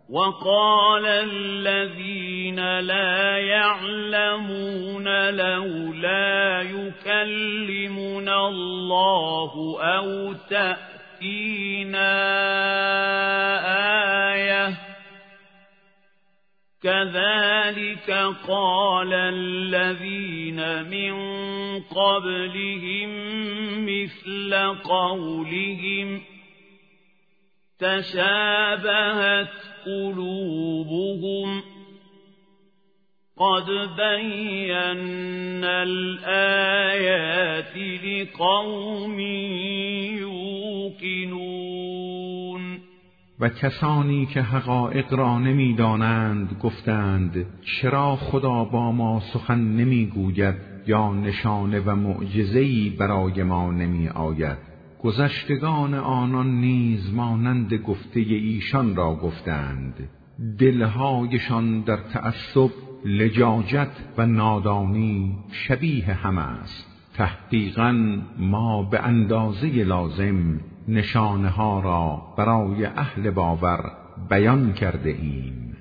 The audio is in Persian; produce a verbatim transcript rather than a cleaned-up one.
وقال الذين لا يعلمون لولا يكلمنا الله أو تأتينا آية كذلك قال الذين من قبلهم مثل قولهم تشابهت قلوبهم قد بينا الآيات لقوم یوقنون. و کسانی که حقایق را نمی دانند گفتند چرا خدا با ما سخن نمی گوید یا نشانه و معجزه‌ای برای ما نمی آید. گذشتگان آنان نیز مانند گفته ایشان را گفتند، دلهایشان در تعصب، لجاجت و نادانی شبیه هم است. تحقیقاً ما به اندازه لازم نشانه ها را برای اهل باور بیان کرده ایم.